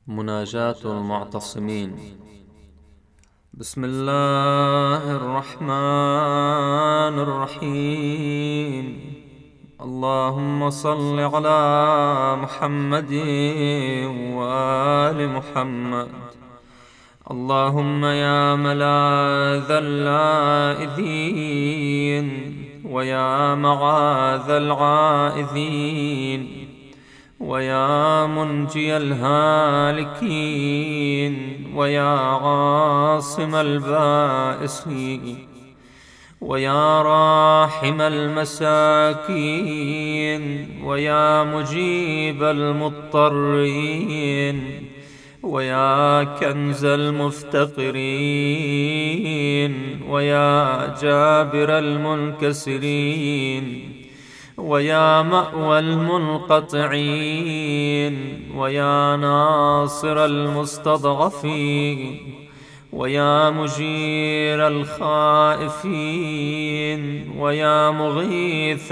مناجاة المعتصمين. بسم الله الرحمن الرحيم. اللهم صل على محمد وآل محمد. اللهم يا ملاذ اللائذين ويا معاذ العائذين ويا منجي الهالكين ويا عاصم البائسين ويا راحم المساكين ويا مجيب المضطرين ويا كنز المفتقرين ويا جابر المنكسرين ويا مأوى المنقطعين ويا ناصر المستضعفين ويا مجير الخائفين ويا مغيث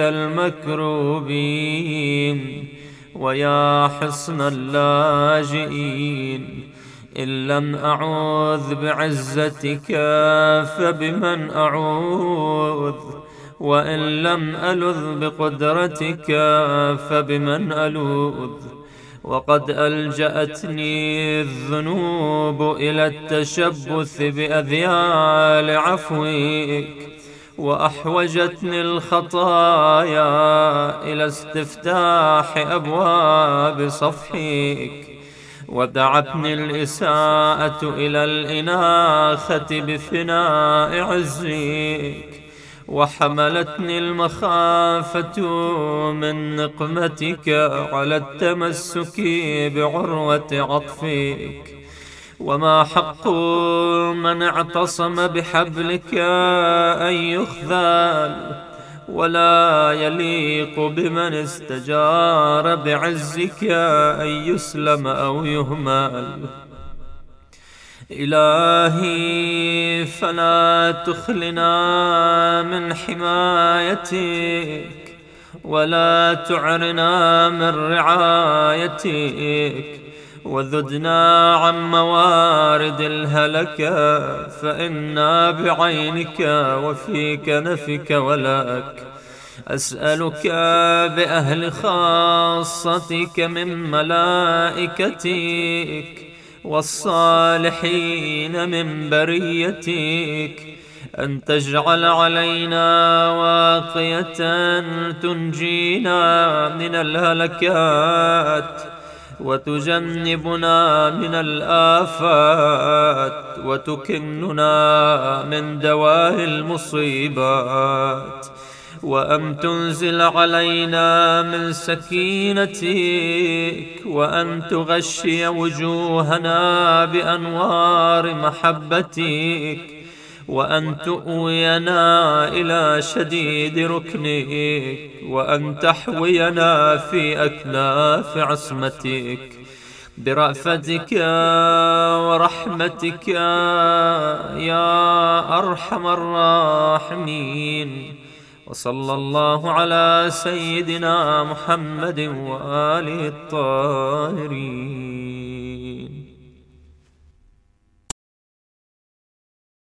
المكروبين ويا حصن اللاجئين. إن لم أعوذ بعزتك فبمن أعوذ، وإن لم ألذ بقدرتك فبمن ألوذ. وقد ألجأتني الذنوب إلى التشبث بأذيال عفوك، وأحوجتني الخطايا إلى استفتاح أبواب صفحك، ودعتني الإساءة إلى الإناخة بفناء عزك، وحملتني المخافة من نقمتك على التمسك بعروة عطفك. وما حق من اعتصم بحبلك أن يخذل، ولا يليق بمن استجار بعزك أن يسلم أو يهمل. إلهي فلا تخلنا من حمايتك، ولا تعرنا من رعايتك، وذدنا عن موارد الهلكة، فإنا بعينك وفي كنفك ولك. أسألك بأهل خاصتك من ملائكتك والصالحين من بريتك أن تجعل علينا واقية تنجينا من الهلكات، وتجنبنا من الآفات، وتكننا من دواء المصيبات، وأن تنزل علينا من سكينتك، وأن تغشي وجوهنا بأنوار محبتك، وأن تؤوينا إلى شديد ركنك، وأن تحوينا في أكناف عصمتك برأفتك ورحمتك يا أرحم الراحمين. وصلى الله على سيدنا محمد وآله الطاهرين.